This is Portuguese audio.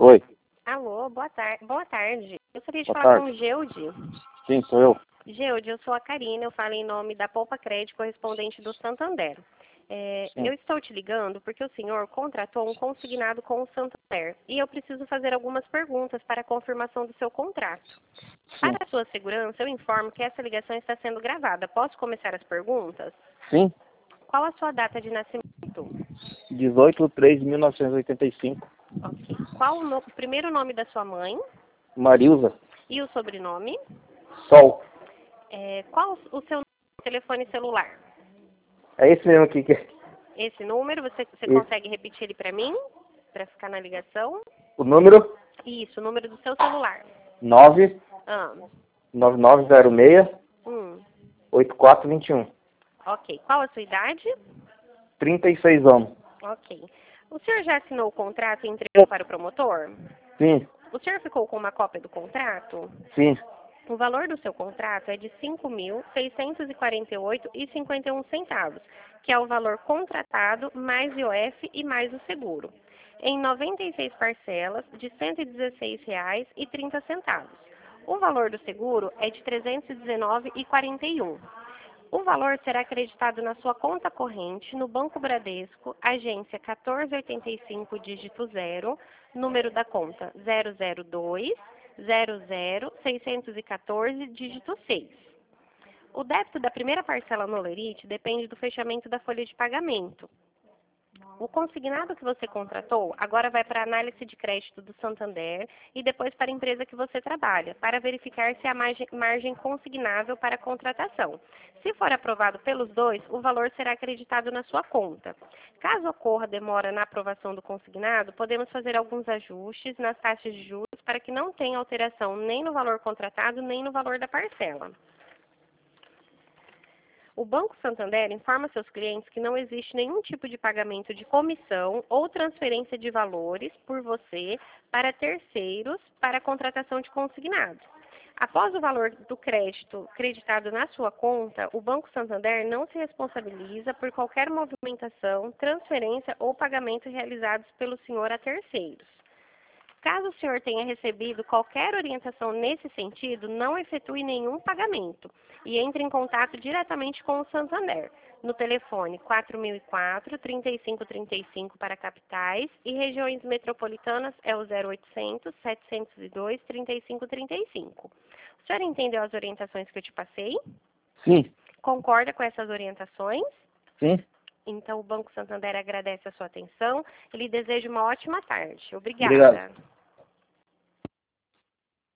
Oi, Alô, boa tarde. Eu gostaria de boa falar com tarde. o Geude. Sim, sou eu. Geude, eu sou a Karina, eu falo em nome da Poupa Crédito, correspondente do Santander. Sim, Eu estou te ligando porque o senhor contratou um consignado com o Santander e eu preciso fazer algumas perguntas para a confirmação do seu contrato. sim, Para a sua segurança, eu informo que essa ligação está sendo gravada. Posso começar as perguntas? sim. Qual a sua data de nascimento? 18/3/1985. Ok. Qual o primeiro nome da sua mãe Marilza. e o sobrenome? Sol. Qual o seu telefone celular? É esse mesmo aqui que é. Esse número, você Isso. consegue repetir ele para mim? Para ficar na ligação? O número Isso, o número do seu celular. 99906 Hum, 8421. ok. Qual a sua idade? 36 anos. Ok. O senhor já assinou o contrato e entregou para o promotor? Sim, O senhor ficou com uma cópia do contrato? sim. O valor do seu contrato é de R$ 5.648,51, que é o valor contratado mais IOF e mais o seguro, em 96 parcelas de R$ 116,30. O valor do seguro é de R$ 319,41. O valor será acreditado na sua conta corrente no Banco Bradesco, agência 1485, dígito 0, número da conta 002 614, dígito 6. O débito da primeira parcela no Lerite depende do fechamento da folha de pagamento. O consignado que você contratou agora vai para a análise de crédito do Santander e depois para a empresa que você trabalha, para verificar se há margem consignável para a contratação. Se for aprovado pelos dois, o valor será acreditado na sua conta. Caso ocorra demora na aprovação do consignado, podemos fazer alguns ajustes nas taxas de juros para que não tenha alteração nem no valor contratado nem no valor da parcela. O Banco Santander informa seus clientes que não existe nenhum tipo de pagamento de comissão ou transferência de valores por você para terceiros para a contratação de consignado. Após o valor do crédito creditado na sua conta, o Banco Santander não se responsabiliza por qualquer movimentação, transferência ou pagamento realizados pelo senhor a terceiros. Caso o senhor tenha recebido qualquer orientação nesse sentido, não efetue nenhum pagamento e entre em contato diretamente com o Santander, no telefone 4004-3535 para capitais e regiões metropolitanas é o 0800 702 3535. O senhor entendeu as orientações que eu te passei? Sim, Concorda com essas orientações? sim. Então, o Banco Santander agradece a sua atenção e lhe deseja uma ótima tarde. Obrigado. Obrigada.